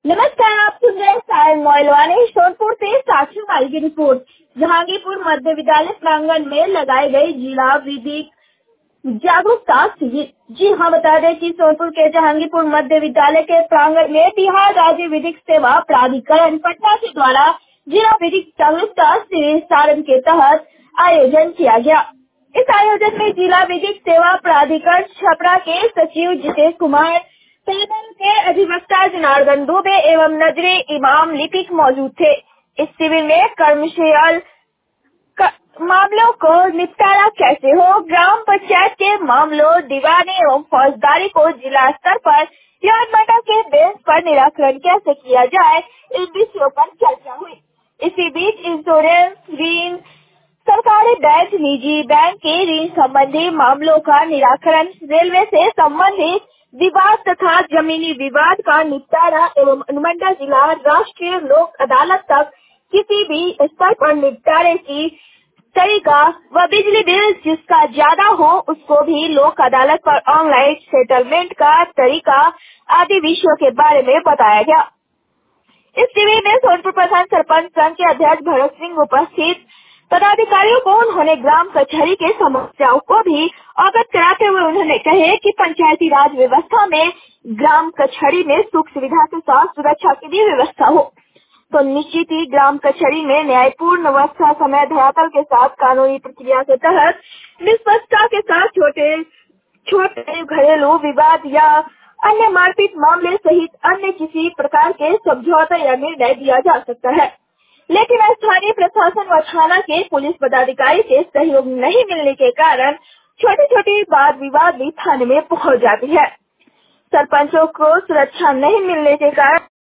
नमस्कार, आप सुन रहे हैं सायन मोइलवानी शोरपुर से साक्षी माई की रिपोर्ट। जहांगीरपुर मध्य विद्यालय प्रांगण में लगाई गई जिला विधिक जागरूकता शिविर। जी हाँ, बता दें कि सोनपुर के जहांगीरपुर मध्य विद्यालय के प्रांगण में बिहार राज्य विधिक सेवा प्राधिकरण पटना के द्वारा जिला विधिक जागरूकता शिविर सारण के तहत आयोजन किया गया। इस आयोजन में जिला विधिक सेवा प्राधिकरण छपरा के सचिव जितेश कुमार, पैनल के अधिवक्ता जनार्दन दुबे एवं नजरे इमाम लिपिक मौजूद थे। इस शिविर में कर्मशील मामलों को निपटारा कैसे हो, ग्राम पंचायत के मामलों, दीवानी एवं फौजदारी को जिला स्तर पर विधानमंडल के बेंच पर निराकरण कैसे किया जाए, इन विषयों पर चर्चा हुई। इसी बीच इंश्योरेंस, ऋण, सरकारी बैंक, निजी बैंक के ऋण संबंधी मामलों का निराकरण, रेलवे से संबंधित विवाद तथा जमीनी विवाद का निपटारा एवं अनुमंडल, जिला, राष्ट्रीय लोक अदालत तक किसी भी स्तर पर निपटारे की तरीका व बिजली बिल जिसका ज्यादा हो उसको भी लोक अदालत पर ऑनलाइन सेटलमेंट का तरीका आदि विषयों के बारे में बताया गया। इस शिविर में सोनपुर प्रधान सरपंच संघ के अध्यक्ष भरत सिंह उपस्थित पदाधिकारियों को उन्होंने ग्राम कचहरी के समस्याओं को भी अवगत कराते हुए उन्होंने कहे कि पंचायती राज व्यवस्था में ग्राम कचहरी में सुख सुविधा के साथ सुरक्षा की भी व्यवस्था हो तो निश्चित ही ग्राम कचहरी में न्यायपूर्ण व्यवस्था समय धरातल के साथ कानूनी प्रक्रिया के तहत निष्पक्षता के साथ छोटे घरेलू विवाद या अन्य मारपीट मामले सहित अन्य किसी प्रकार के समझौता या निर्णय दिया जा सकता है। लेकिन स्थानीय प्रशासन व थाना के पुलिस पदाधिकारी से सहयोग नहीं मिलने के कारण छोटी छोटी वाद विवाद भी थाने में पहुंच जाती है। सरपंचों को सुरक्षा नहीं मिलने के कारण